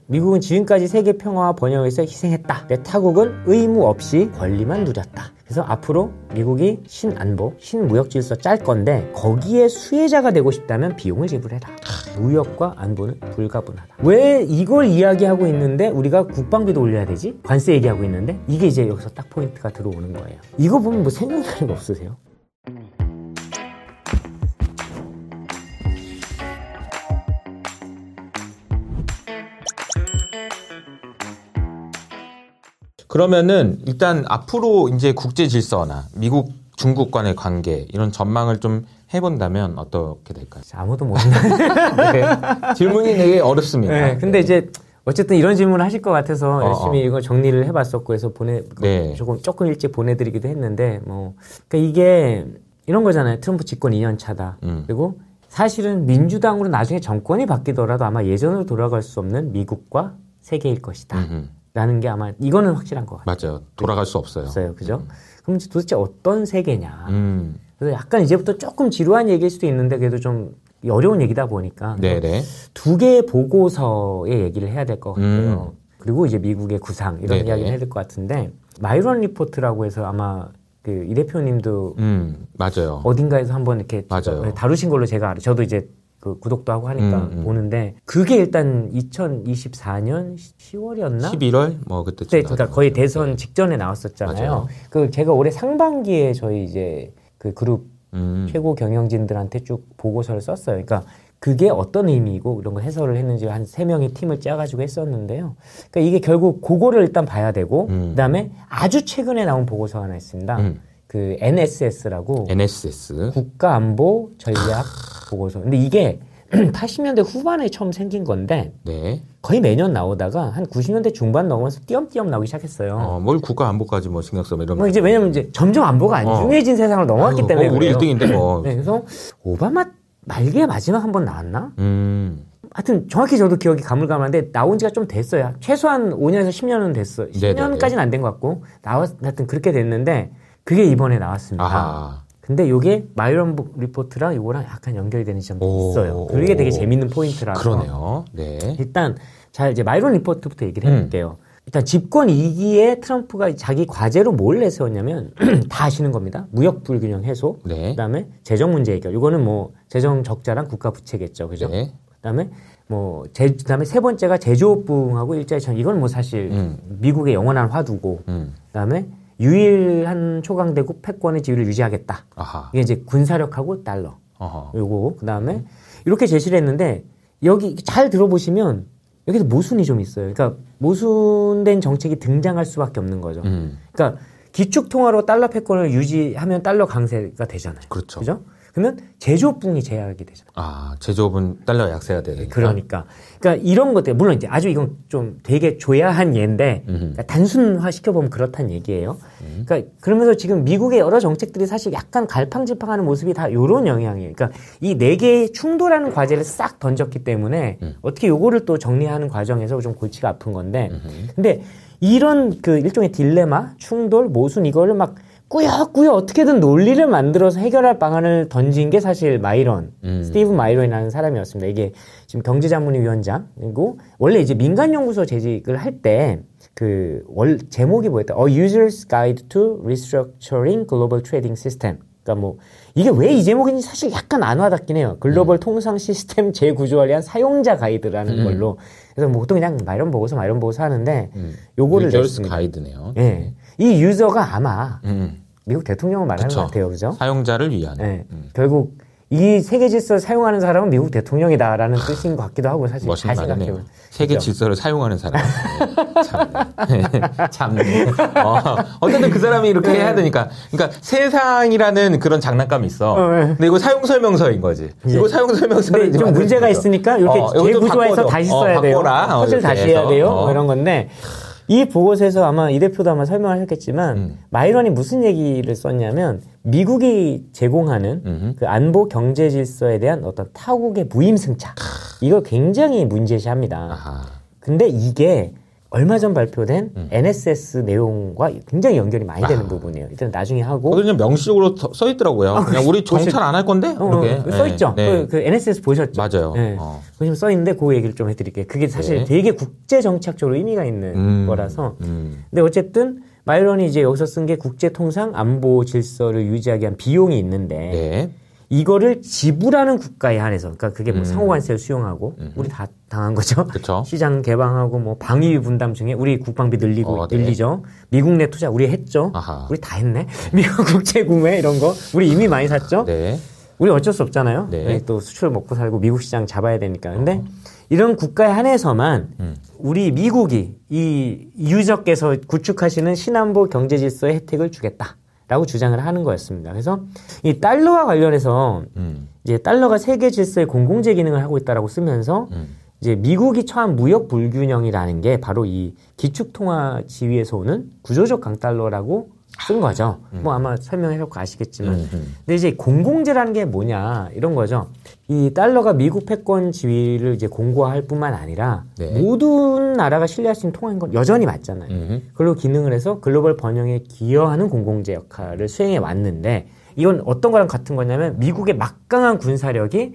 미국은 지금까지 세계 평화와 번영에서 희생했다. 내 타국은 의무 없이 권리만 누렸다. 그래서 앞으로 미국이 신안보, 신무역질서 짤 건데 거기에 수혜자가 되고 싶다면 비용을 지불해라. 무역과 안보는 불가분하다. 왜 이걸 이야기하고 있는데 우리가 국방비도 올려야 되지? 관세 얘기하고 있는데 이게 이제 여기서 딱 포인트가 들어오는 거예요. 이거 보면 뭐 생각나는 거 없으세요? 그러면은 일단 앞으로 이제 국제 질서나 미국, 중국 간의 관계 이런 전망을 좀 해본다면 어떻게 될까요? 아무도 모르는 네. 질문이 되게 어렵습니다. 네, 근데 이제 어쨌든 이런 질문을 하실 것 같아서 열심히 이거 정리를 해봤었고 해서 네. 조금 일찍 보내드리기도 했는데 그러니까 이게 이런 거잖아요. 트럼프 집권 2년 차다. 그리고 사실은 민주당으로 나중에 정권이 바뀌더라도 아마 예전으로 돌아갈 수 없는 미국과 세계일 것이다. 라는 게 아마 이거는 확실한 것 같아요. 맞아요. 돌아갈 수 없어요. 그죠? 그럼 도대체 어떤 세계냐? 그래서 약간 이제부터 조금 지루한 얘기일 수도 있는데 그래도 좀 어려운 얘기다 보니까 네네. 두 개의 보고서의 얘기를 해야 될 것 같아요. 그리고 이제 미국의 구상 이런 네네. 이야기를 해야 될 것 같은데 마이런 리포트라고 해서 아마 그 이 대표님도 맞아요. 어딘가에서 한번 이렇게 맞아요. 다루신 걸로 제가 알아요. 저도 이제 그 구독도 하고 하니까 보는데 그게 일단 2024년 10월이었나? 11월 뭐 그때쯤. 네, 그러니까 거의 대선 직전에 나왔었잖아요. 맞아요. 그 제가 올해 상반기에 저희 이제 그 그룹 최고 경영진들한테 쭉 보고서를 썼어요. 그러니까 그게 어떤 의미이고 이런 거 해설을 했는지 한 3명의 팀을 짜가지고 했었는데요. 그러니까 이게 결국 그거를 일단 봐야 되고 그다음에 아주 최근에 나온 보고서 하나 있습니다. 그 NSS라고 NSS 국가안보 전략 보고서. 근데 이게 80년대 후반에 처음 생긴 건데 네. 거의 매년 나오다가 한 90년대 중반 넘어서 띄엄띄엄 나오기 시작했어요. 뭘 국가 안보까지 뭐 신경 써 이런. 뭐 이제 왜냐면 이제 점점 안보가 안 중요해진 세상으로 넘어왔기 때문에 우리 그래요. 1등인데 뭐. 네, 그래서 오바마 말기에 마지막 한 번 나왔나? 하여튼 정확히 저도 기억이 가물가물한데 나온 지가 좀 됐어요. 최소한 5년에서 10년은 됐어요. 10년까지는 안 된 것 같고 하여튼 그렇게 됐는데 그게 이번에 나왔습니다. 아하. 근데 요게 마이런 리포트랑 요거랑 약간 연결이 되는 점도 있어요. 그게 되게 재밌는 포인트라서. 그러네요. 네. 일단 자 이제 마이런 리포트부터 얘기를 해볼게요. 일단 집권 2기에 트럼프가 자기 과제로 뭘 내세웠냐면 다 아시는 겁니다. 무역 불균형 해소, 네. 그다음에 재정 문제 해결. 이거는 뭐 재정 적자랑 국가 부채겠죠, 그죠? 네. 그다음에 그다음에 세 번째가 제조업 부흥하고 일자리 창출. 이건 뭐 사실 미국의 영원한 화두고. 그다음에 유일한 초강대국 패권의 지위를 유지하겠다. 아하. 이게 이제 군사력하고 달러. 아하. 요거 그다음에 이렇게 제시를 했는데 여기 잘 들어보시면 여기서 모순이 좀 있어요. 그러니까 모순된 정책이 등장할 수밖에 없는 거죠. 그러니까 기축통화로 달러 패권을 유지하면 달러 강세가 되잖아요. 그렇죠. 그죠? 그러면 제조업 부흥이 제약이 되잖아요. 아, 제조업은 달러 약세가 되니까. 그러니까 이런 것들 물론 이제 아주 이건 좀 되게 조야한 예인데 그러니까 단순화 시켜보면 그렇다는 얘기예요. 그러니까 그러면서 지금 미국의 여러 정책들이 사실 약간 갈팡질팡하는 모습이 다 이런 영향이에요. 그러니까 이 네 개의 충돌하는 과제를 싹 던졌기 때문에 어떻게 요거를 또 정리하는 과정에서 좀 골치가 아픈 건데 근데 이런 그 일종의 딜레마, 충돌, 모순 이거를 막 꾸역꾸역 어떻게든 논리를 만들어서 해결할 방안을 던진 게 사실 스티브 마이런이라는 사람이었습니다. 이게 지금 경제자문위원장이고 원래 이제 민간연구소 재직을 할 때 제목이 뭐였다? A User's Guide to Restructuring Global Trading System. 그러니까 뭐 이게 왜 이 제목인지 사실 약간 안 와닿긴 해요. 글로벌 통상 시스템 재구조화를 위한 사용자 가이드라는 걸로. 그래서 뭐 보통 그냥 마이런 보고서 하는데 요거를 냈습니다. 가이드네요. 네. 이 유저가 아마 미국 대통령을 말하는 그쵸. 것 같아요. 그죠? 사용자를 위한. 네. 결국 이 세계 질서를 사용하는 사람은 미국 대통령이다라는 뜻인 것 같기도 하고 사실 잘 생각해보면. 세계 질서를 사용하는 사람. 참네. 어쨌든 그 사람이 이렇게 해야 되니까. 그러니까 세상이라는 그런 장난감이 있어. 근데 이거 사용 설명서인 거지. 이거 사용 설명서를 좀 문제가 있으니까 이렇게 재구조화해서 다시 써야 돼요. 퍼즐 다시 해야 돼요. 이런 건데. 이 보고서에서 아마 이 대표도 아마 설명하셨겠지만 마이런이 무슨 얘기를 썼냐면 미국이 제공하는 그 안보 경제 질서에 대한 어떤 타국의 무임승차 이걸 굉장히 문제시합니다. 근데 이게 얼마 전 발표된 NSS 내용과 굉장히 연결이 많이 되는 부분이에요. 일단 나중에 하고. 거기 그냥 명시적으로 써 있더라고요. 그냥 우리 정찰 안 할 건데? 이렇게. 써 있죠. 네. 그 NSS 보셨죠? 맞아요. 네. 보시면 써 있는데 그 얘기를 좀 해드릴게요. 그게 사실 되게 국제 정착적으로 의미가 있는 거라서. 근데 어쨌든 마이런이 이제 여기서 쓴 게 국제 통상 안보 질서를 유지하기 위한 비용이 있는데 이거를 지불하는 국가에 한해서, 그러니까 그게 뭐 상호관세를 수용하고 우리 다 당한 거죠. 그쵸. 시장 개방하고 뭐 방위 분담 중에 우리 국방비 늘리죠. 미국 내 투자 우리 했죠. 아하. 우리 다 했네. 미국 국제 구매 이런 거 우리 이미 많이 샀죠. 네. 우리 어쩔 수 없잖아요. 또 수출 먹고 살고 미국 시장 잡아야 되니까. 근데 이런 국가에 한해서만 우리 미국이 이 유저께서 구축하시는 신안보 경제 질서의 혜택을 주겠다라고 주장을 하는 거였습니다. 그래서 이 달러와 관련해서 이제 달러가 세계 질서의 공공재 기능을 하고 있다라고 쓰면서 이제 미국이 처한 무역 불균형이라는 게 바로 이 기축통화 지위에서 오는 구조적 강달러라고 쓴 거죠. 뭐 아마 설명해놓고 아시겠지만. 근데 이제 공공재라는 게 뭐냐, 이런 거죠. 이 달러가 미국 패권 지위를 이제 공고화할 뿐만 아니라 모든 나라가 신뢰할 수 있는 통화인 건 여전히 맞잖아요. 그걸로 기능을 해서 글로벌 번영에 기여하는 공공재 역할을 수행해 왔는데, 이건 어떤 거랑 같은 거냐면 미국의 막강한 군사력이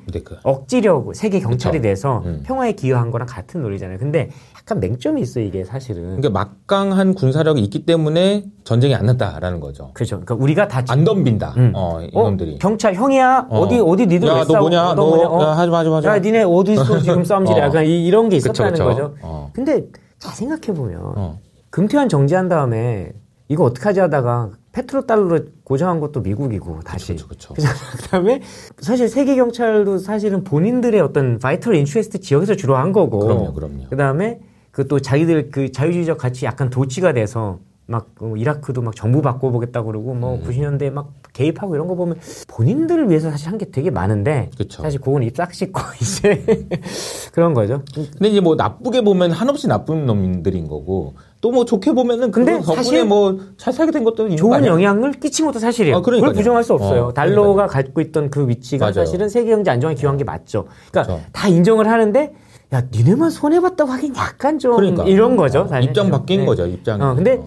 억지력 세계 경찰이 돼서 평화에 기여한 거랑 같은 논리잖아요. 근데 약간 맹점이 있어요, 이게 사실은. 그러니까 막강한 군사력이 있기 때문에 전쟁이 안 났다라는 거죠. 그렇죠. 그러니까 우리가 다 안 덤빈다. 이놈들이. 경찰 형이야. 어디 니들 왜 싸워? 너 뭐냐? 너 하지 마. 야, 니네 어디 있어? 지금 싸움질이야. 약간 이런 게 있었다는 그쵸. 거죠. 근데 잘 생각해 보면 금태환 정지한 다음에 이거 어떡하지 하다가 페트로달러로 고정한 것도 미국이고 다시. 그렇죠. 그다음에 사실 세계 경찰도 사실은 본인들의 어떤 바이털 인트레스트 지역에서 주로 한 거고. 그럼요. 그다음에 그 또 자기들 그 자유주의적 가치 약간 도취가 돼서 막 이라크도 막 정부 바꿔보겠다고 그러고 뭐 90년대 막 개입하고 이런 거 보면 본인들을 위해서 사실 한 게 되게 많은데 사실 그건 입 싹 씻고 이제 그런 거죠. 근데 이제 뭐 나쁘게 보면 한없이 나쁜 놈들인 거고 또 뭐 좋게 보면은 근데 사실 뭐 잘 살게 된 것도 좋은 영향을 끼친 것도 사실이에요. 그걸 부정할 수 없어요. 달러가 갖고 있던 그 위치가 맞아요. 사실은 세계 경제 안정에 기여한 게 맞죠. 그러니까 다 인정을 하는데 야, 니네만 손해봤다고 하긴 약간 좀 이런 거죠. 사실. 입장 바뀐 거죠, 입장이. 근데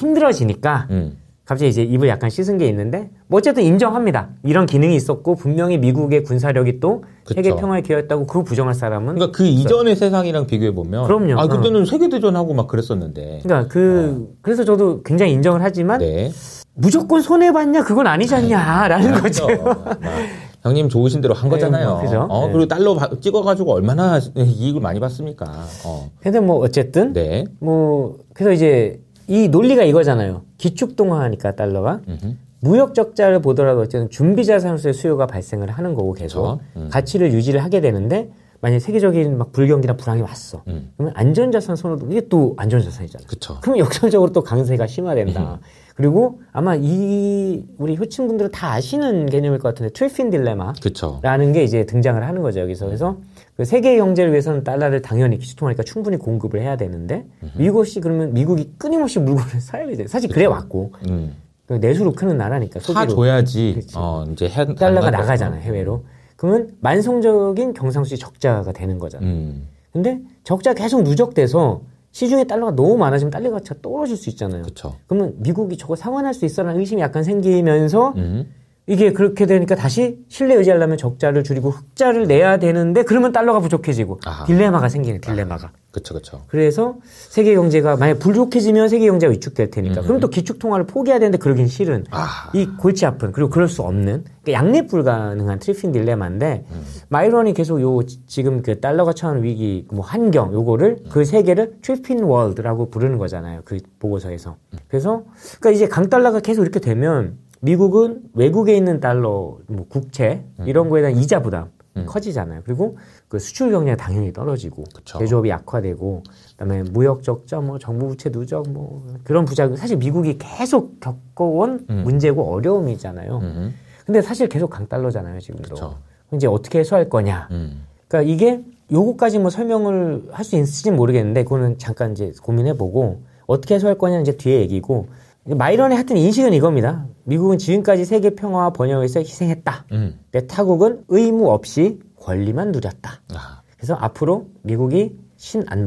힘들어지니까 갑자기 이제 입을 약간 씻은 게 있는데 뭐 어쨌든 인정합니다. 이런 기능이 있었고 분명히 미국의 군사력이 또 세계 평화에 기여했다고 그거 부정할 사람은 그러니까 그 이전의 세상이랑 비교해 보면 그럼요. 아 그때는 세계 대전하고 막 그랬었는데. 그러니까 그래서 저도 굉장히 인정을 하지만 무조건 손해봤냐 그건 아니지 않냐라는 거죠. 형님 좋으신 대로 한 거잖아요. 그죠? 그리고 달러 찍어가지고 얼마나 이익을 많이 받습니까? 근데 뭐 어쨌든 뭐 그래서 이제 이 논리가 이거잖아요. 기축통화하니까 달러가 무역 적자를 보더라도 어쨌든 준비 자산으로서의 수요가 발생을 하는 거고 계속 가치를 유지를 하게 되는데 만약 세계적인 막 불경기나 불황이 왔어. 그러면 안전자산 선호도 이게 또 안전자산이잖아요. 그쵸. 그럼 역설적으로 또 강세가 심화된다. 그리고 아마 우리 효친분들은 다 아시는 개념일 것 같은데 트리핀 딜레마라는 게 이제 등장을 하는 거죠. 여기서. 그래서 그 세계 경제를 위해서는 달러를 당연히 기축통화니까 충분히 공급을 해야 되는데 미국이 그러면 미국이 끊임없이 물건을 사야 돼요. 사실 그래 왔고 내수로 크는 나라니까. 사 줘야지 이제 달러가 나가잖아요. 해외로. 그러면 만성적인 경상수지 적자가 되는 거잖아요. 근데 적자 계속 누적돼서 시중에 달러가 너무 많아지면 달러 가치가 떨어질 수 있잖아요. 그쵸. 그러면 미국이 저거 상환할 수 있어라는 의심이 약간 생기면서 이게 그렇게 되니까 다시 신뢰 유지하려면 적자를 줄이고 흑자를 내야 되는데 그러면 달러가 부족해지고 딜레마가 생기는 딜레마가. 그쵸. 그래서 세계 경제가 만약 부족해지면 세계 경제가 위축될 테니까. 그럼 또 기축 통화를 포기해야 되는데 그러긴 싫은 이 골치 아픈 그리고 그럴 수 없는 그러니까 양립 불가능한 트리핀 딜레마인데 마이런이 계속 지금 그 달러가 처한 위기 뭐 환경 요거를 그 세계를 트리핀 월드라고 부르는 거잖아요. 그 보고서에서. 그래서 그러니까 이제 강달러가 계속 이렇게 되면 미국은 외국에 있는 달러, 뭐 국채 이런 거에 대한 이자 부담 커지잖아요. 그리고 그 수출 경쟁이 당연히 떨어지고 제조업이 약화되고 그다음에 무역 적자, 뭐 정부 부채 누적, 뭐 그런 부작용 사실 미국이 계속 겪어온 문제고 어려움이잖아요. 근데 사실 계속 강달러잖아요 지금도. 그럼 이제 어떻게 해소할 거냐. 그러니까 이게 요거까지 뭐 설명을 할 수 있을지는 모르겠는데 그거는 잠깐 이제 고민해보고 어떻게 해소할 거냐는 이제 뒤에 얘기고. 마이런의 하여튼 인식은 이겁니다. 미국은 지금까지 세계 평화와 번영을 위해서 희생했다. 근데 타국은 의무 없이 권리만 누렸다. 그래서 앞으로 미국이 신안보,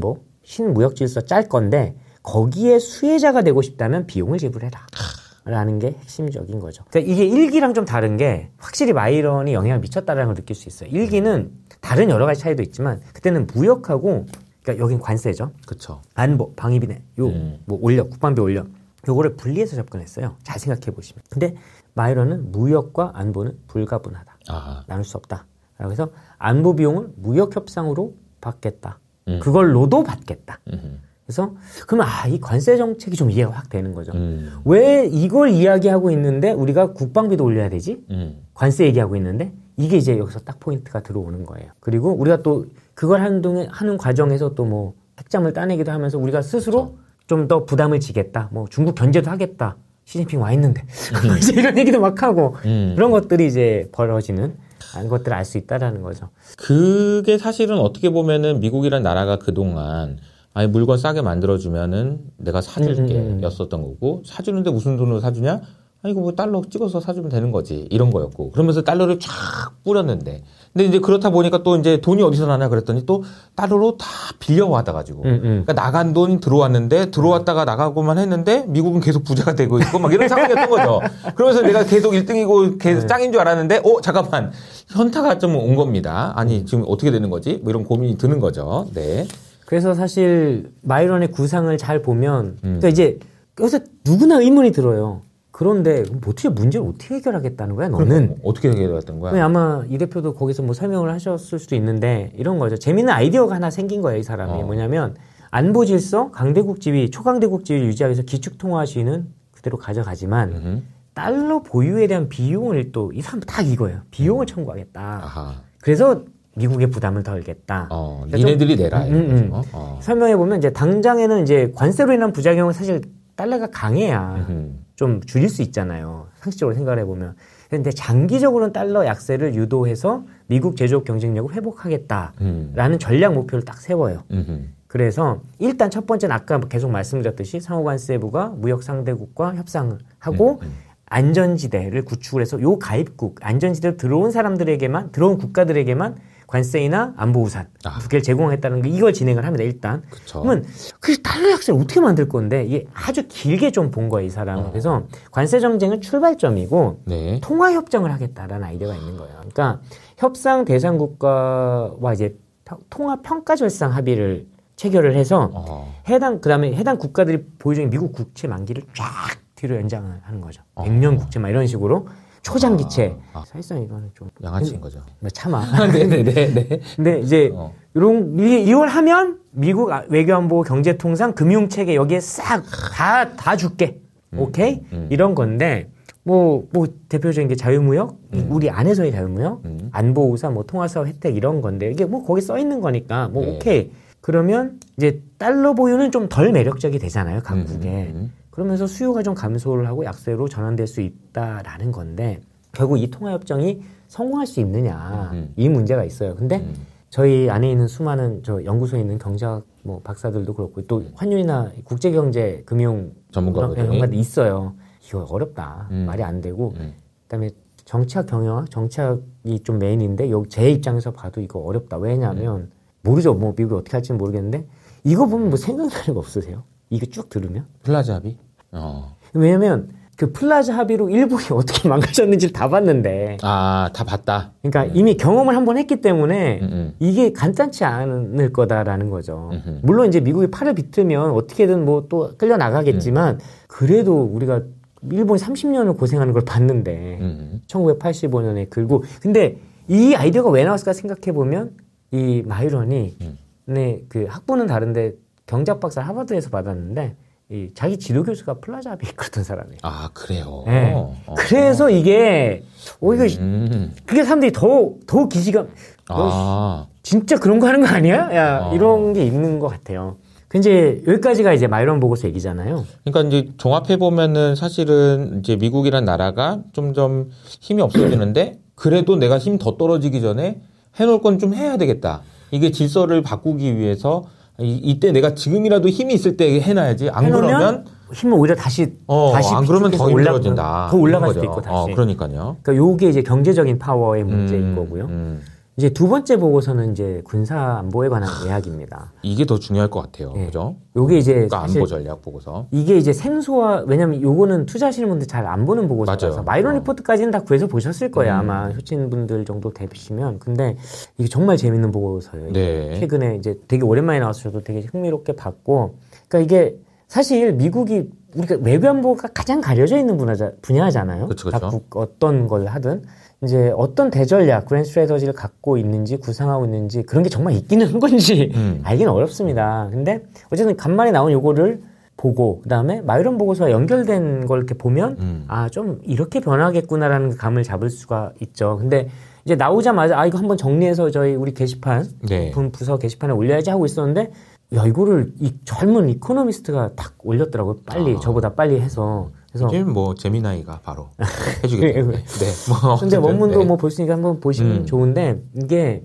신무역질서 짤 건데 거기에 수혜자가 되고 싶다면 비용을 지불해라. 라는 게 핵심적인 거죠. 그러니까 이게 1기랑 좀 다른 게 확실히 마이런이 영향을 미쳤다는 걸 느낄 수 있어요. 1기는 다른 여러 가지 차이도 있지만 그때는 무역하고 그러니까 여긴 관세죠. 그렇죠. 안보, 방위비네, 뭐 올려, 국방비 올려. 요거를 분리해서 접근했어요. 잘 생각해 보시면. 근데 마이런은 무역과 안보는 불가분하다. 나눌 수 없다. 그래서 안보 비용을 무역 협상으로 받겠다. 그걸로도 받겠다. 그래서 그러면 이 관세 정책이 좀 이해가 확 되는 거죠. 왜 이걸 이야기하고 있는데 우리가 국방비도 올려야 되지? 관세 얘기하고 있는데 이게 이제 여기서 딱 포인트가 들어오는 거예요. 그리고 우리가 또 그걸 하는 과정에서 또 뭐 핵잠을 따내기도 하면서 우리가 스스로 좀 더 부담을 지겠다. 뭐 중국 견제도 하겠다. 시진핑 와 있는데 이제 이런 얘기도 막 하고 그런 것들이 이제 벌어지는 것들을 알 수 있다라는 거죠. 그게 사실은 어떻게 보면은 미국이란 나라가 그동안 물건 싸게 만들어주면은 내가 사줄게 였었던 거고, 사주는데 무슨 돈으로 사주냐? 이거 뭐 달러 찍어서 사주면 되는 거지. 이런 거였고. 그러면서 달러를 쫙 뿌렸는데. 근데 이제 그렇다 보니까 또 이제 돈이 어디서 나냐 그랬더니 또 달러로 다 빌려와다가지고. 그러니까 나간 돈 들어왔는데 들어왔다가 나가고만 했는데 미국은 계속 부자가 되고 있고 막 이런 상황이었던 거죠. 그러면서 내가 계속 1등이고 계속 짱인 줄 알았는데, 잠깐만. 현타가 좀 온 겁니다. 아니, 지금 어떻게 되는 거지? 뭐 이런 고민이 드는 거죠. 네. 그래서 사실 마이런의 구상을 잘 보면 그러니까 이제 여기서 누구나 의문이 들어요. 그런데 도대체 문제를 어떻게 해결하겠다는 거야, 너는? 어떻게 해결했던 거야? 아마 이 대표도 거기서 뭐 설명을 하셨을 수도 있는데 이런 거죠. 재미있는 아이디어가 하나 생긴 거예요, 이 사람이. 뭐냐면 안보 질서, 강대국 지위, 초강대국 지위를 유지하기 위해서 기축통화 시위는 그대로 가져가지만 달러 보유에 대한 비용을 또 이 사람 딱 이거예요. 비용을 청구하겠다. 그래서 미국의 부담을 덜겠다. 니네들이 내라. 설명해보면 이제 당장에는 이제 관세로 인한 부작용은 사실 달러가 강해야 좀 줄일 수 있잖아요. 상식적으로 생각을 해보면. 그런데 장기적으로는 달러 약세를 유도해서 미국 제조업 경쟁력을 회복하겠다라는 전략 목표를 딱 세워요. 그래서 일단 첫 번째는 아까 계속 말씀드렸듯이 상호관세부가 무역 상대국과 협상을 하고 안전지대를 구축을 해서 요 가입국, 안전지대로 들어온 사람들에게만, 들어온 국가들에게만 관세이나 안보 우산 두 개를 제공하겠다는 거, 이걸 진행을 합니다, 일단. 그러면 그 달러 약세를 어떻게 만들 건데 이게 아주 길게 좀 본 거예요, 이 사람은. 그래서 관세 정쟁은 출발점이고 통화 협정을 하겠다라는 아이디어가 있는 거예요. 그러니까 협상 대상 국가와 이제 통화 평가 절상 합의를 체결을 해서 그다음에 해당 국가들이 보유 중인 미국 국채 만기를 쫙 뒤로 연장을 하는 거죠. 100년 국채 막 이런 식으로. 초장기채. 사실상 이거는 좀. 양아치인 거죠. 참아. 네네네. 근데 이제, 이걸 하면 미국 외교안보 경제통상 금융체계 여기에 싹 다 줄게. 오케이? 이런 건데, 대표적인 게 자유무역? 우리 안에서의 자유무역? 안보우산, 통화사업 혜택 이런 건데, 이게 거기 써 있는 거니까, 오케이. 그러면 이제 달러 보유는 좀 덜 매력적이 되잖아요, 각국에. 그러면서 수요가 좀 감소를 하고 약세로 전환될 수 있다라는 건데 결국 이 통화협정이 성공할 수 있느냐 이 문제가 있어요. 근데 저희 안에 있는 수많은 저 연구소에 있는 경제학 박사들도 그렇고 또 환율이나 국제경제 금융 전문가들 있어요. 이거 어렵다. 말이 안 되고 그다음에 정치학 경영학, 정치학이 좀 메인인데 여기 제 입장에서 봐도 이거 어렵다. 왜냐하면 모르죠. 미국이 어떻게 할지는 모르겠는데 이거 보면 생각나는 거 없으세요? 이거 쭉 들으면? 플라자 합의? 왜냐면 그 플라자 합의로 일본이 어떻게 망가졌는지를 다 봤는데. 다 봤다. 그러니까 이미 경험을 한번 했기 때문에 이게 간단치 않을 거다라는 거죠. 물론 이제 미국이 팔을 비틀면 어떻게든 또 끌려 나가겠지만 그래도 우리가 일본이 30년을 고생하는 걸 봤는데 1985년에 긁고. 근데 이 아이디어가 왜 나왔을까 생각해 보면 이 마이런이 그 학부는 다른데 경제학 박사 하버드에서 받았는데 자기 지도 교수가 플라자 합의 이끌었던 사람이에요. 그래요? 네. 그래서 이게 그게 사람들이 더 기시감 진짜 그런 거 하는 거 아니야? 이런 게 있는 것 같아요. 이제 여기까지가 이제 마이런 보고서 얘기잖아요. 그러니까 이제 종합해 보면은 사실은 이제 미국이란 나라가 좀 힘이 없어지는데 그래도 내가 힘 더 떨어지기 전에 해놓을 건 좀 해야 되겠다. 이게 질서를 바꾸기 위해서 이때 내가 지금이라도 힘이 있을 때 해놔야지. 안 그러면 힘은 오히려 다시 안 그러면 더 힘들어진다. 더 올라갈 수도 있고 다시. 그러니까요. 그러니까 요게 이제 경제적인 파워의 문제인 거고요. 이제 두 번째 보고서는 이제 군사 안보에 관한 이야기입니다. 이게 더 중요할 것 같아요. 네. 그죠? 요게 이제 국가 안보 전략 보고서. 이게 이제 생소화, 왜냐면 요거는 투자하시는 분들 잘 안 보는 보고서라서 마이론 리포트까지는 다 구해서 보셨을 거예요. 아마 효친 분들 정도 되시면. 근데 이게 정말 재밌는 보고서예요. 네. 최근에 이제 되게 오랜만에 나와서 저도 되게 흥미롭게 봤고, 그러니까 이게 사실 미국이 우리가 외교안보가 가장 가려져 있는 분야잖아요. 그쵸. 어떤 걸 하든. 이제 어떤 대전략, 그랜드 스트래터지를 갖고 있는지, 구상하고 있는지, 그런 게 정말 있기는 한 건지 알기는 어렵습니다. 근데 어쨌든 간만에 나온 요거를 보고, 그 다음에 마이론 보고서와 연결된 걸 이렇게 보면, 아, 좀 이렇게 변하겠구나라는 감을 잡을 수가 있죠. 근데 이제 나오자마자, 아, 이거 한번 정리해서 우리 게시판, 네. 부서 게시판에 올려야지 하고 있었는데, 야, 이거를 이 젊은 이코노미스트가 딱 올렸더라고요. 빨리, 저보다 빨리 해서. 그래서. 이제 뭐, 재미나이가 바로 해주겠네요. 네. 근데 어쨌든, 원문도 네. 뭐 볼 수 있으니까 한번 보시면 좋은데, 이게,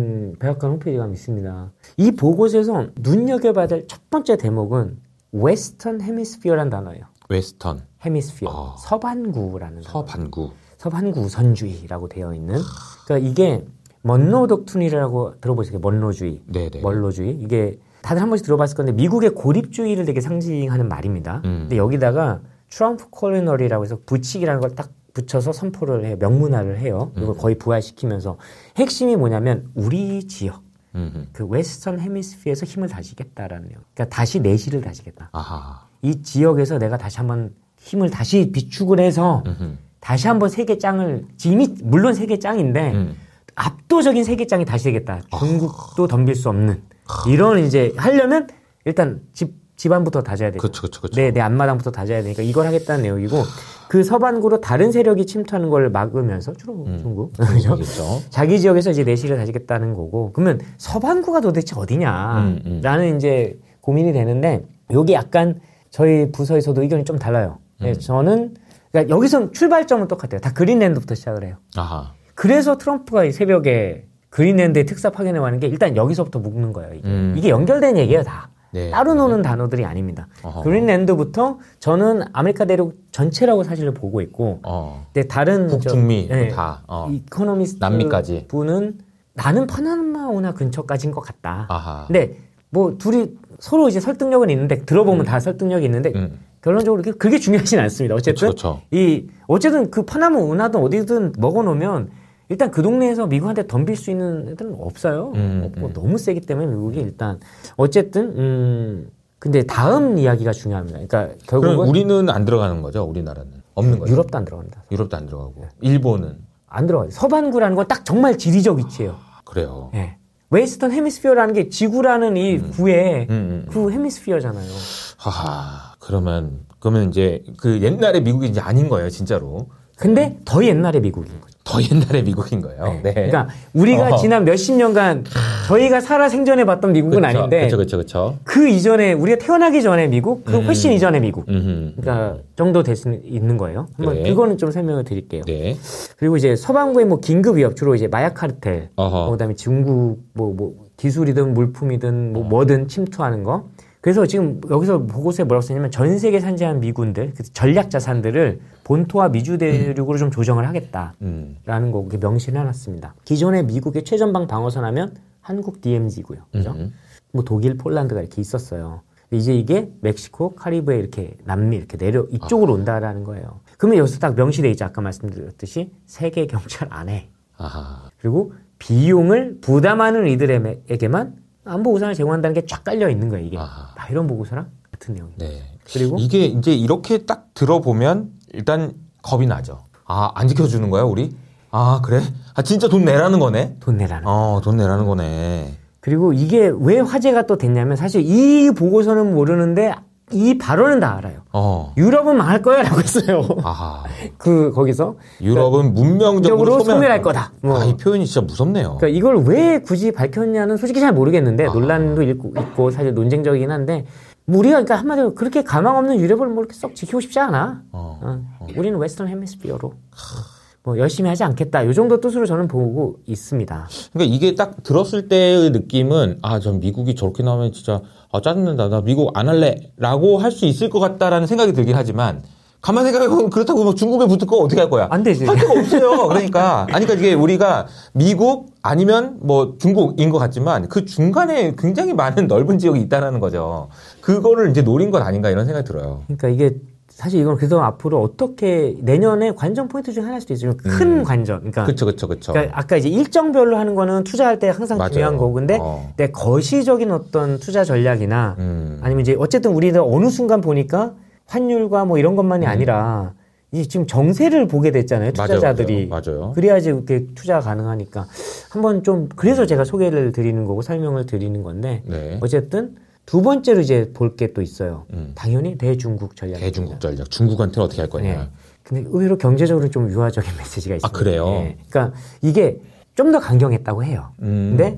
백악관 홈페이지가 있습니다. 이 보고서에서 눈여겨봐야 될 첫 번째 대목은 웨스턴 헤미스피어라는 단어예요. 웨스턴. 헤미스피어. 서반구라는 서반구. 서반구 우선주의라고 되어 있는. 그러니까 이게 먼로 독트린이라고 들어보시겠어요? 먼로주의. 네네. 먼로주의. 이게 다들 한 번씩 들어봤을 건데 미국의 고립주의를 되게 상징하는 말입니다. 근데 여기다가 트럼프 콜리너리라고 해서 부칙이라는 걸 딱 붙여서 선포를 해요. 명문화를 해요. 이걸 거의 부활시키면서 핵심이 뭐냐면 우리 지역 그 웨스턴 헤미스피어에서 힘을 다지겠다라는 요. 그러니까 다시 내실을 다지겠다. 아하. 이 지역에서 내가 다시 한번 힘을 다시 비축을 해서 다시 한번 세계 짱을 이미 물론 세계 짱인데 압도적인 세계 짱이 다시 되겠다. 중국도 덤빌 수 없는 이런 이제 하려면 일단 집안부터 다져야 되죠. 그렇죠. 내 앞마당부터 다져야 되니까 이걸 하겠다는 내용이고 그 서반구로 다른 세력이 침투하는 걸 막으면서 주로 중국 그렇죠? 자기 지역에서 이제 내실을 다지겠다는 거고 그러면 서반구가 도대체 어디냐라는 이제 고민이 되는데 여기 약간 저희 부서에서도 의견이 좀 달라요. 네, 저는 그러니까 여기선 출발점은 똑같아요. 다 그린랜드부터 시작을 해요. 아하. 그래서 트럼프가 이 새벽에 그린랜드에 특사 파견에 가는 게 일단 여기서부터 묶는 거예요. 이게 연결된 얘기예요, 다. 네. 따로 노는 단어들이 아닙니다. 그린랜드부터 저는 아메리카 대륙 전체라고 사실 보고 있고, 근데 다른 북중미 다 이코노미스트 남미까지 분은 나는 파나마 운하 근처까지인 것 같다. 아하. 근데 뭐 둘이 서로 이제 설득력은 있는데 들어보면 다 설득력이 있는데 결론적으로 그게 중요하진 않습니다. 어쨌든 그쵸. 어쨌든 그 파나마 운하든 어디든 먹어놓으면. 일단 그 동네에서 미국한테 덤빌 수 있는 애들은 없어요. 없고 너무 세기 때문에 미국이 일단 어쨌든 근데 다음 이야기가 중요합니다. 그러니까 결국은 그럼 우리는 안 들어가는 거죠. 우리나라는 없는 거죠. 유럽도 안 들어갑니다. 유럽도 안 들어가고 일본은 안 들어가요. 서반구라는 건 딱 정말 지리적 위치예요. 그래요. 네. 웨스턴 헤미스피어라는 게 지구라는 이 구의 그 헤미스피어잖아요. 하하. 그러면 이제 그 옛날의 미국이 이제 아닌 거예요, 진짜로. 근데 더 옛날의 미국인 거죠. 더 옛날의 미국인 거예요. 네. 그러니까 우리가 지난 몇십 년간 저희가 살아 생전해봤던 미국은 아닌데 그렇죠. 그 이전에 우리가 태어나기 전에 미국, 그 훨씬 이전의 미국 그러니까 정도 될 수 있는 거예요. 한번 네. 그거는 좀 설명을 드릴게요. 네. 그리고 이제 서방구의 뭐 긴급 위협 주로 이제 마약 카르텔, 그다음에 중국 뭐 기술이든 물품이든 뭐든 침투하는 거. 그래서 지금 여기서 보고서에 뭐라고 쓰냐면 전 세계 산재한 미군들, 그 전략 자산들을 본토와 미주 대륙으로 좀 조정을 하겠다라는 거 이렇게 명시를 해놨습니다. 기존의 미국의 최전방 방어선 하면 한국 DMZ고요. 그죠? 뭐 독일, 폴란드가 이렇게 있었어요. 이제 이게 멕시코, 카리브해 이렇게 남미 이렇게 이쪽으로 온다라는 거예요. 그러면 여기서 딱 명시돼 있죠. 아까 말씀드렸듯이 세계 경찰 안에. 그리고 비용을 부담하는 이들에게만 안보 우산을 제공한다는 게 쫙 깔려 있는 거예요, 이게. 이런 보고서랑 같은 내용입니다. 네. 그리고 이게 이제 이렇게 딱 들어보면 일단 겁이 나죠. 안 지켜주는 거야, 우리? 그래? 진짜 돈 내라는 거네? 돈 내라는 돈 내라는 거네. 그리고 이게 왜 화제가 또 됐냐면 사실 이 보고서는 모르는데 이 발언은 다 알아요. 유럽은 망할 거야 라고 했어요. 거기서. 유럽은 문명적으로 소멸할 거다. 이 표현이 진짜 무섭네요. 그러니까 이걸 왜 굳이 밝혔냐는 솔직히 잘 모르겠는데, 논란도 있고 사실 논쟁적이긴 한데, 우리가 그러니까 한마디로 그렇게 가망 없는 유럽을 뭐 이렇게 썩 지키고 싶지 않아. 우리는 웨스턴 헤미스피어로. 뭐 열심히 하지 않겠다. 요 정도 뜻으로 저는 보고 있습니다. 그러니까 이게 딱 들었을 때의 느낌은 전 미국이 저렇게 나오면 진짜 짜증난다. 나 미국 안 할래. 라고 할 수 있을 것 같다라는 생각이 들긴 하지만 가만 생각해보면 그렇다고 막 중국에 붙을 거 어떻게 할 거야? 안 되지. 할 데가 없어요. 그러니까 이게 우리가 미국 아니면 뭐 중국인 것 같지만 그 중간에 굉장히 많은 넓은 지역이 있다는 거죠. 그거를 이제 노린 것 아닌가 이런 생각이 들어요. 그러니까 이게 사실 이건 그래서 앞으로 어떻게 내년에 관전 포인트 중에 하나일 수도 있어요. 큰 관전. 그러니까 그렇죠. 그러니까 아까 이제 일정별로 하는 거는 투자할 때 항상 맞아요. 중요한 거고, 근데 내 거시적인 어떤 투자 전략이나 아니면 이제 어쨌든 우리들 어느 순간 보니까 환율과 뭐 이런 것만이 아니라 이 지금 정세를 보게 됐잖아요. 투자자들이. 맞아요. 그래야지 이렇게 투자가 가능하니까 한번 좀 그래서 제가 소개를 드리는 거고 설명을 드리는 건데 네. 어쨌든. 두 번째로 이제 볼 게 또 있어요. 당연히 대중국 전략. 대중국 전략. 중국한테는 어떻게 할 거냐. 네. 근데 의외로 경제적으로 좀 유화적인 메시지가 있어요. 아, 그래요? 네. 그러니까 이게 좀 더 강경했다고 해요. 근데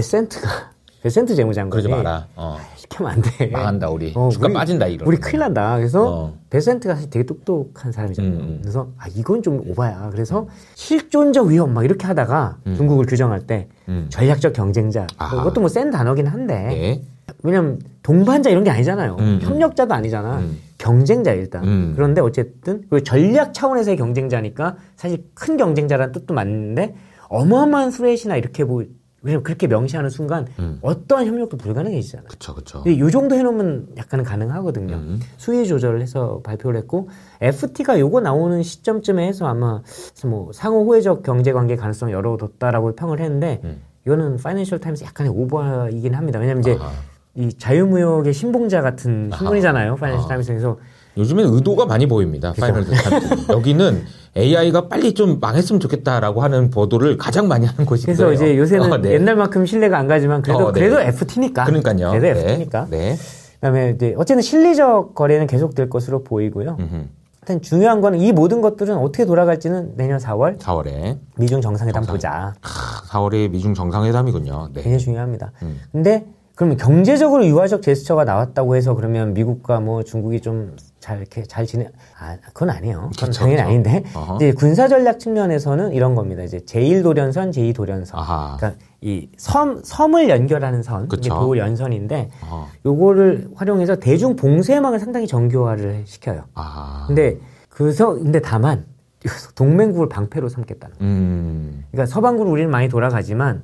베센트 재무장관이 그러지 마라. 시키면 안 돼. 망한다 우리. 주가 빠진다 이런. 우리 큰일 난다. 그래서 베센트가 사실 되게 똑똑한 사람이잖아요. 그래서 이건 좀 오바야. 그래서 실존적 위험 막 이렇게 하다가 중국을 규정할 때 전략적 경쟁자. 그것도 뭐 센 단어긴 한데. 네. 왜냐면 동반자 이런 게 아니잖아요. 협력자도 아니잖아. 경쟁자 일단. 그런데 어쨌든 그 전략 차원에서의 경쟁자니까 사실 큰 경쟁자라는 뜻도 맞는데 어마어마한 수레시나 이렇게 왜냐면 그렇게 명시하는 순간 어떠한 협력도 불가능해지잖아요. 그렇죠. 이 정도 해놓으면 약간은 가능하거든요. 수위 조절을 해서 발표를 했고 FT가 요거 나오는 시점쯤에 해서 아마 뭐 상호 호혜적 경제 관계 가능성을 열어뒀다라고 평을 했는데 이거는 파이낸셜 타임스 약간의 오버이긴 합니다. 왜냐면 이제 이 자유무역의 신봉자 같은 신문이잖아요. 파이낸셜 타임스에서. 요즘엔 의도가 많이 보입니다. 파이낸셜 타임스. 여기는 AI가 빨리 좀 망했으면 좋겠다라고 하는 보도를 가장 많이 하는 곳이 그래서 거예요. 이제 요새는 네. 옛날만큼 신뢰가 안 가지만 그래도 FT니까. 그러니까요. 그래도 FT니까. 네. 그다음에 이제 어쨌든 실리적 거래는 계속될 것으로 보이고요. 하여튼 중요한 거는 이 모든 것들은 어떻게 돌아갈지는 내년 4월에 미중 정상회담 보자. 4월에 미중 정상회담이군요. 네. 굉장히 중요합니다. 근데 그러면 경제적으로 유화적 제스처가 나왔다고 해서 그러면 미국과 뭐 중국이 좀 잘 지내? 그건 아니에요. 그건 당연히 아닌데. 이제 군사전략 측면에서는 이런 겁니다. 이제 제1도련선, 제2도련선. 그러니까 이 섬을 연결하는 선. 이게 도연선인데, 요거를 활용해서 대중 봉쇄망을 상당히 정교화를 시켜요. 근데 다만, 동맹국을 방패로 삼겠다는 거예요. 그러니까 서방국으로 우리는 많이 돌아가지만,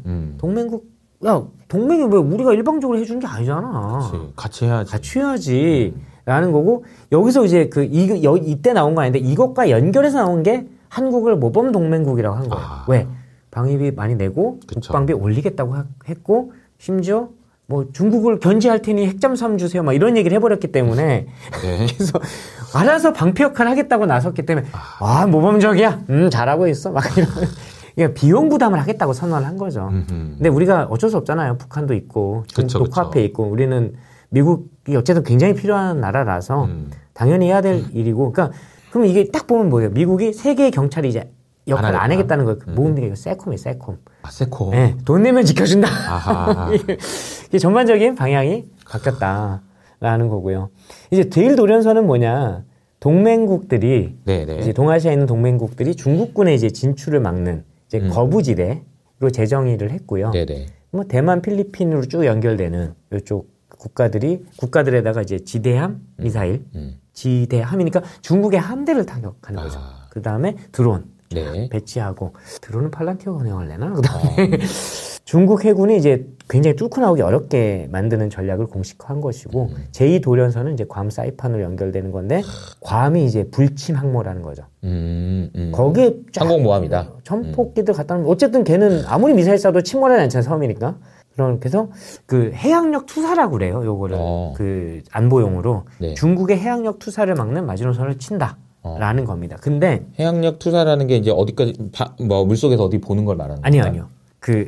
동맹이 왜 우리가 일방적으로 해주는 게 아니잖아. 같이 해야지. 같이 해야지. 라는 거고, 여기서 이제 이때 나온 거 아닌데, 이것과 연결해서 나온 게 한국을 모범 동맹국이라고 한 거예요. 왜? 방위비 많이 내고, 국방비 올리겠다고 했고, 심지어, 뭐, 중국을 견제할 테니 핵잠수함 주세요. 막 이런 얘기를 해버렸기 때문에. 네. 그래서, 알아서 방패 역할을 하겠다고 나섰기 때문에, 모범적이야. 잘하고 있어. 막 이런. 그러니까 비용 부담을 하겠다고 선언을 한 거죠. 근데 우리가 어쩔 수 없잖아요. 북한도 있고, 중국도 코앞에 있고, 우리는 미국이 어쨌든 굉장히 필요한 나라라서 당연히 해야 될 일이고, 그러니까 그럼 이게 딱 보면 뭐예요? 미국이 세계의 경찰이 이제 역할을 안 하겠다는 거예요. 모음들이 이거 세콤이에요, 세콤. 세콤. 네, 돈 내면 지켜준다. 이게 전반적인 방향이 바뀌었다라는 거고요. 이제 제1도련선은 뭐냐? 동맹국들이 이제 동아시아에 있는 동맹국들이 중국군의 이제 진출을 막는 이제 거부지대로 재정의를 했고요. 뭐 대만, 필리핀으로 쭉 연결되는 이쪽 국가들에다가 이제 지대함 미사일, 지대함이니까 중국의 함대를 타격하는 거죠. 그 다음에 드론 배치하고 드론은 팔란티어가 운영을 내나? 그 다음에 중국 해군이 이제 굉장히 뚫고 나오기 어렵게 만드는 전략을 공식화한 것이고 제2도련선은 이제 괌 사이판으로 연결되는 건데 괌이 이제 불침 항모라는 거죠. 거기에 항공모함이다. 전폭기들 갖다 놓으면 어쨌든 걔는 아무리 미사일 쏴도 침몰하지 않잖아요. 섬이니까. 그래서 그 해양력 투사라고 그래요. 요거를 그 안보용으로 중국의 해양력 투사를 막는 마지노선을 친다라는 겁니다. 근데 해양력 투사라는 게 이제 어디까지 물속에서 어디 보는 걸 말하는 거예요? 아니요. 그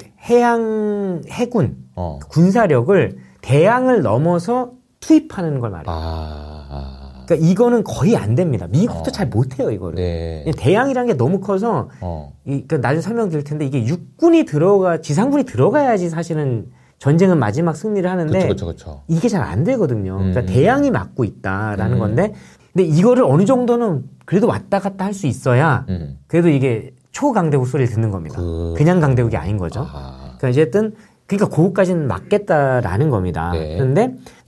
해군 군사력을 대양을 넘어서 투입하는 걸 말해요. 그러니까 이거는 거의 안 됩니다. 미국도 잘 못해요, 이거를. 대양이라는 게 너무 커서, 그러니까 나중에 설명드릴 텐데, 이게 지상군이 들어가야지 사실은 전쟁은 마지막 승리를 하는데, 그쵸. 이게 잘 안 되거든요. 그러니까 대양이 막고 있다라는 건데, 근데 이거를 어느 정도는 그래도 왔다 갔다 할 수 있어야, 그래도 이게 초강대국 소리를 듣는 겁니다. 그냥 강대국이 아닌 거죠. 그러니까 어쨌든, 그러니까 그거까지는 막겠다라는 겁니다. 그런데,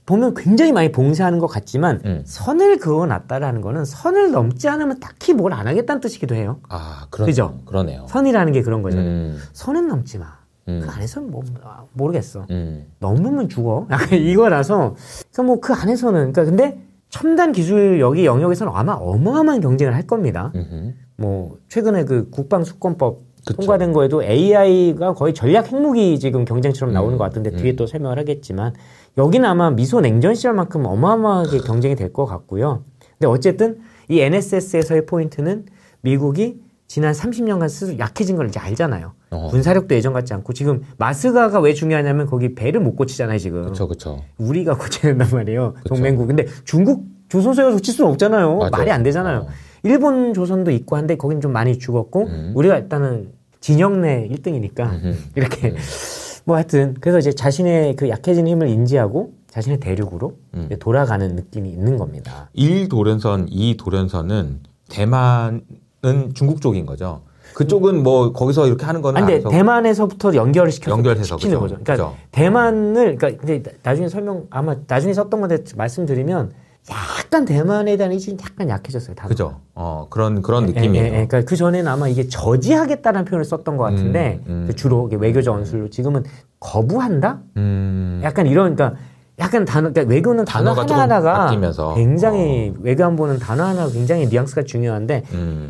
보면 굉장히 많이 봉쇄하는 것 같지만 선을 그어놨다라는 거는 선을 넘지 않으면 딱히 뭘 안 하겠다는 뜻이기도 해요. 아, 그죠? 그러네요. 선이라는 게 그런 거잖아요. 선은 넘지 마. 그 안에서는 뭐 모르겠어. 넘으면 죽어. 약간 이거라서 그러니까 뭐 그 안에서는 그러니까 근데 첨단 기술 여기 영역에서는 아마 어마어마한 경쟁을 할 겁니다. 뭐 최근에 그 국방수권법 그쵸. 통과된 거에도 AI가 거의 전략 핵무기 지금 경쟁처럼 나오는 것 같은데 뒤에 또 설명을 하겠지만 여기는 아마 미소 냉전 시절만큼 어마어마하게 경쟁이 될 것 같고요. 근데 어쨌든 이 NSS에서의 포인트는 미국이 지난 30년간 스스로 약해진 걸 이제 알잖아요. 군사력도 예전 같지 않고 지금 마스가가 왜 중요하냐면 거기 배를 못 고치잖아요 지금. 그쵸. 우리가 고쳐야 된단 말이에요. 동맹국. 근데 중국 조선소가 고칠 수는 없잖아요. 맞아. 말이 안 되잖아요. 일본 조선도 있고 한데 거긴 좀 많이 죽었고 우리가 일단은 진영 내 1등이니까 이렇게 뭐 하여튼 그래서 이제 자신의 그 약해진 힘을 인지하고 자신의 대륙으로 돌아가는 느낌이 있는 겁니다. 1도련선, 2도련선은 대만은 중국 쪽인 거죠. 그쪽은 뭐 거기서 이렇게 하는 거는 근데 대만에서부터 연결해서 시키는 거죠. 그러니까 대만을 그러니까 근데 나중에 아마 나중에 썼던 건데 말씀드리면 약간 대만에 대한 의지는 약간 약해졌어요. 그죠. 그런 느낌이에요. 그러니까 그 전에는 아마 이게 저지하겠다는 표현을 썼던 것 같은데 주로 외교적 언술로 지금은 거부한다. 약간 이런 그러니까 약간 그러니까 외교는 단어 하나하나가 바뀌면서. 굉장히 외교안보는 단어 하나가 굉장히 뉘앙스가 중요한데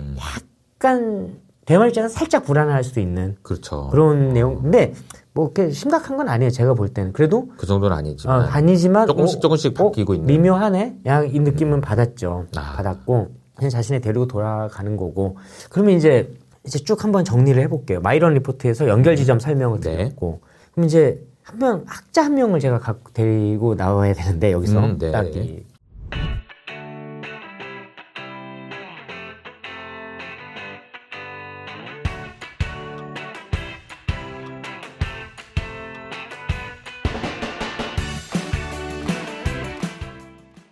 약간 대만 입장에서 살짝 불안할 수도 있는 그렇죠. 그런 내용인데 뭐 그렇게 심각한 건 아니에요. 제가 볼 때는 그래도 그 정도는 아니지만 조금씩 바뀌고 있는 미묘하네. 이 느낌은 받았죠. 받았고 그냥 자신의 대륙으로 돌아가는 거고. 그러면 이제 쭉 한번 정리를 해볼게요. 마이런 리포트에서 연결 지점 설명을 드렸고 그럼 이제 학자 한 명을 제가 데리고 나와야 되는데 여기서 딱